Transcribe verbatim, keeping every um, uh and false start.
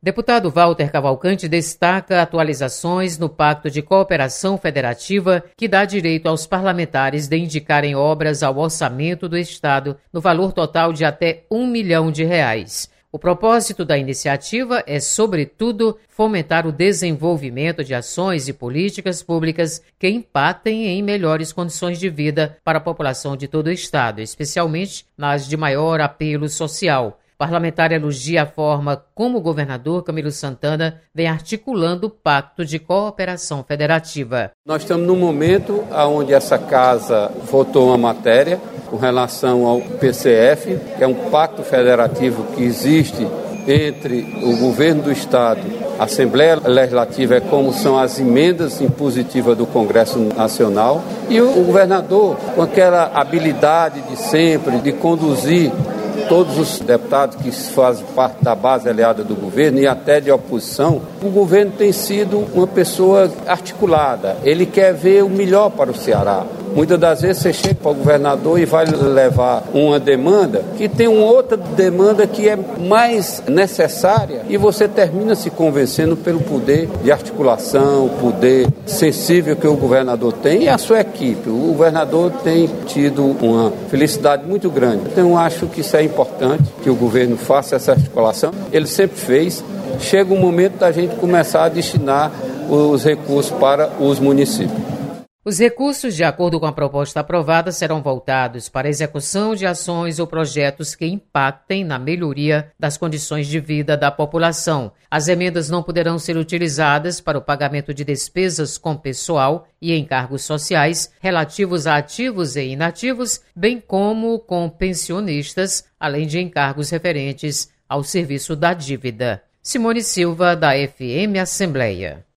Deputado Walter Cavalcante destaca atualizações no Pacto de Cooperação Federativa que dá direito aos parlamentares de indicarem obras ao orçamento do Estado no valor total de até um milhão de reais. O propósito da iniciativa é, sobretudo, fomentar o desenvolvimento de ações e políticas públicas que impactem em melhores condições de vida para a população de todo o Estado, especialmente nas de maior apelo social. O parlamentar elogia a forma como o governador Camilo Santana vem articulando o Pacto de Cooperação Federativa. Nós estamos num momento onde essa casa votou uma matéria com relação ao P C F, que é um pacto federativo que existe entre o governo do Estado, a Assembleia Legislativa, é como são as emendas impositivas do Congresso Nacional, e o governador, com aquela habilidade de sempre, de conduzir todos os deputados que fazem parte da base aliada do governo e até de oposição, o governo tem sido uma pessoa articulada. Ele quer ver o melhor para o Ceará. Muitas das vezes você chega para o governador e vai levar uma demanda que tem uma outra demanda que é mais necessária e você termina se convencendo pelo poder de articulação, o poder sensível que o governador tem e a sua equipe. O governador tem tido uma felicidade muito grande. Então eu acho que isso é importante, que o governo faça essa articulação. Ele sempre fez. Chega o momento da gente começar a destinar os recursos para os municípios. Os recursos, de acordo com a proposta aprovada, serão voltados para a execução de ações ou projetos que impactem na melhoria das condições de vida da população. As emendas não poderão ser utilizadas para o pagamento de despesas com pessoal e encargos sociais relativos a ativos e inativos, bem como com pensionistas, além de encargos referentes ao serviço da dívida. Simone Silva, da F M Assembleia.